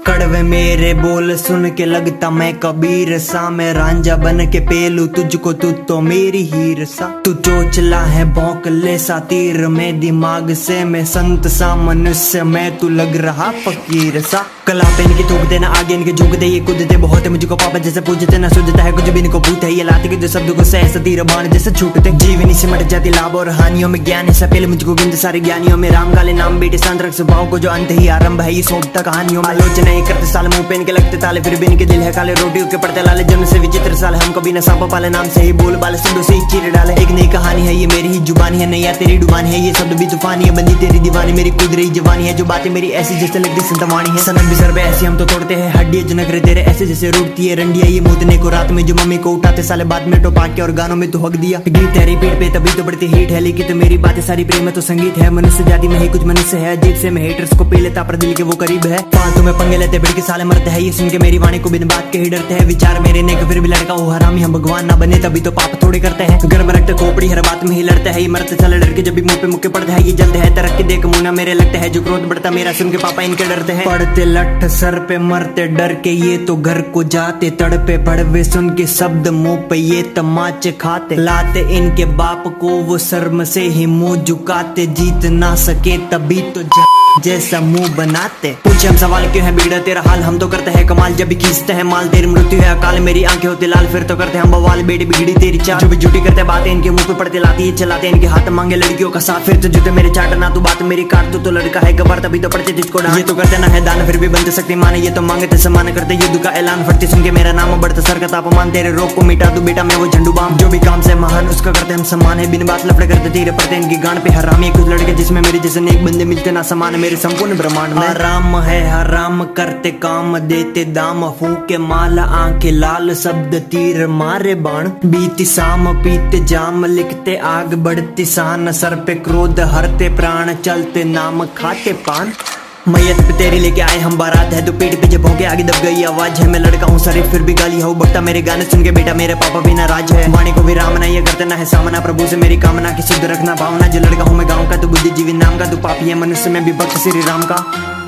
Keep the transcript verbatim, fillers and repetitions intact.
कड़वे मेरे बोल सुन के लगता मैं कबीर सा, मैं रांझा बन के पेलू तुझको, तू तो मेरी हीर सा। तू चोचला है भौंकले सा तीर में दिमाग से, मैं संत सा मनुष्य मैं, तू लग रहा फकीर सा। कला पे इनकी थूक देना आगे इनके झुक दे, ये कूदते बहुत है मुझको पापा जैसे पूजते, ना सूझता है कुछ भी इनको भूत है ये लाते के जो शब्द को सहसा तीर बाण जैसे छूटते। जीवनी सिमट जाती लाभ और हानियों में, ज्ञान है पहले मुझको गिनते सारे ज्ञानियों में। राम काले नाम बेटे शांत रख स्वभाव को, जो अंत ही आरंभ है ये सौंपता कहानियों में। आलोचना ये करते साल मुंह पे इनके लगते ताले, फिर भी इनके दिल है काले रोटियों के पड़ते लाले। जन्म से विचित्र साल हम कभी न सांप पाले, नाम से ही बोल बाले शब्दों से ही चीर डाले। एक नई कहानी है ये मेरी ही जुबानी है, नैया तेरी डुबानी है, ये शब्द भी तूफानी है, बंदी तेरी दीवानी मेरी कूद रही जवानी है। जो बातें मेरी ऐसी जैसे लगती संतवाणी है, सनक भी सर पे ऐसी हम तो तोड़ते हैं हड्डियां जो नखरे तेरे ऐसे जैसे रूठती है रंडिया। ये मूतने को रात में जो मम्मी को उठाते साले बाद में टोपा के और गानों में तू हक दिया। गीत है रिपीट पे तभी तो बढ़ती हीट है, लेकिन तो मेरी बातें सारी प्रेम है तो संगीत है। मनुष्य जाति में ही कुछ मनुष्य है अजीब से, मैं हेटर्स को पी लेता पर दिल के वो करीब है। फालतू में पंगे लेते भिड़ के साले मरते हैं, ये सुन के मेरी वाणी को बिन बात के ही डरते हैं। विचार मेरे नेक फिर भी लड़का हो हरामी, हम भगवान ना बने तभी तो पाप थोड़े करते हैं। गर्म रखते खोपड़ी हर बात में ही लड़ते हैं, ये मरते साले डर के जब भी मुंह पे मुक्के पड़ते हैं। ये जलते हैं तरक्की देख मुना मेरे लगते हैं, जो क्रोध बढ़ता मेरा सुन के पापा इनके डरते हैं। पड़ते लठ सर पे मरते डर के, ये तो घर को जाते तड़पे भड़वे सुन के शब्द मुंह पे, ये तमाचे खाते लाते इनके बाप को वो शर्म से ही मुंह झुकाते। जीत ना सके तभी तो जैसा मुंह बनाते। पूछे हम सवाल क्यों है बिगड़ा तेरा हाल, हम तो करते हैं कमाल जब भी खींचते हैं माल। तेरी मृत्यु है अकाल मेरी आंखें होती लाल, फिर तो करते हम बवाल बेटी बिगड़ी तेरी चाल। जो भी झूठी करते बातें इनके मुंह पे पड़ते लाती ये चलाते इनके हाथ मांगे लड़कियों का साथ, फिर तो जूते मेरे चाट ना तू बात मेरी काट। तू तो लड़का है गवार तभी तो पड़ते तुझको डांट। ये तो करते ना है दान फिर भी बनते सकती माने, ये तो मांगते सम्मान करते युद्ध का ऐलान। फटते सुन के मेरा नाम बढ़ता सर का तापमान, तेरे रोग को मिटा दू बेटा मैं वो झंडू बाम। जो भी काम से महान उसका करते हम सम्मान है, बिन बात लफड़े करते तीर पड़ते इनकी गांड पे। हरामी कुछ लड़के जिसमें मेरे जैसे नेक बंदे मिलते ना समान, मेरे संपूर्ण ब्रह्मांड में। हराम है हराम करते काम देते दाम, फूके माला आंखें लाल शब्द तीर मारे बाण। बीती शाम पीते जाम लिखते आग बढ़ती सान, सर पे क्रोध हरते प्राण चलते नाम खाते पान। मैयत पे तेरी लेके आए हम बारात है, तो पेट पे जब होके आगे दब गई आवाज है। मैं लड़का हूँ शरीफ फिर भी गाली हूँ बकता, मेरे गाने सुन के बेटा मेरे पापा भी नाराज है। वाणी को भी राम ना ये करते ना है सामना, प्रभु से मेरी कामना की शुद्ध रखना भावना। जो लड़का हूँ मैं गाँव का तो बुद्धिजीवी नाम का, तू पापी है मनुष्य में भी भक्त श्री राम का।